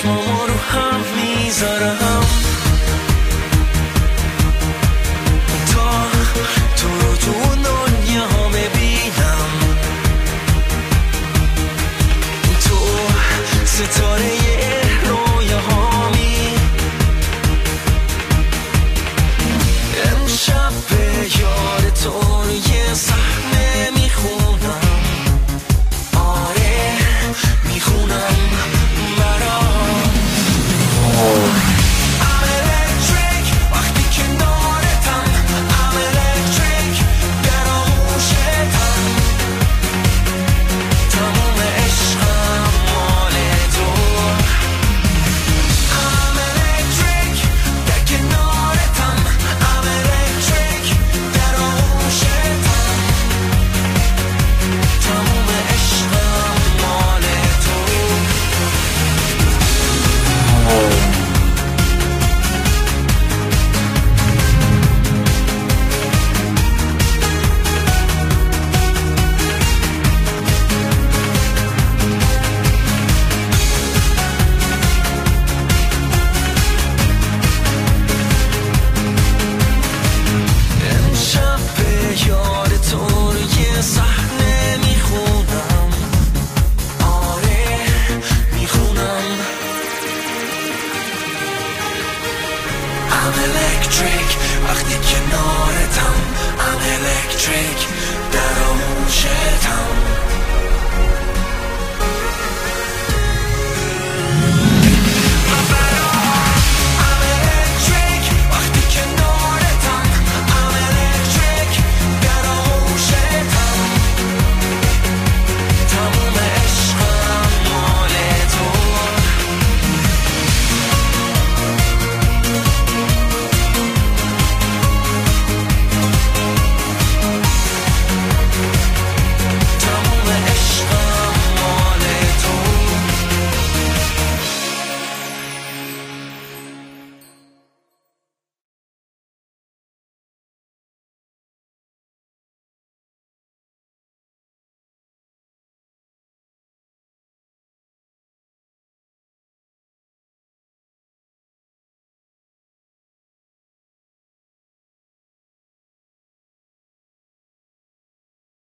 چشمامو رو هم میذارم تا تو رو تو دنیا ببینم. تو ستاره رویاهامی، امشب به یاد تو یه صحنه میخونم. آره میخونم برام. I'm electric وقتی کنارتم. I'm electric در آغوشتم. تموم عشقم مال تو. I'm electric در کنارتم. I'm electric در آغوشتم. تموم عشقم مال تو. امشب به یاد تو یه صحنه میخونم. آره میخونم. I'm electric وقتی کنارتم. I'm electric در آغوشتم.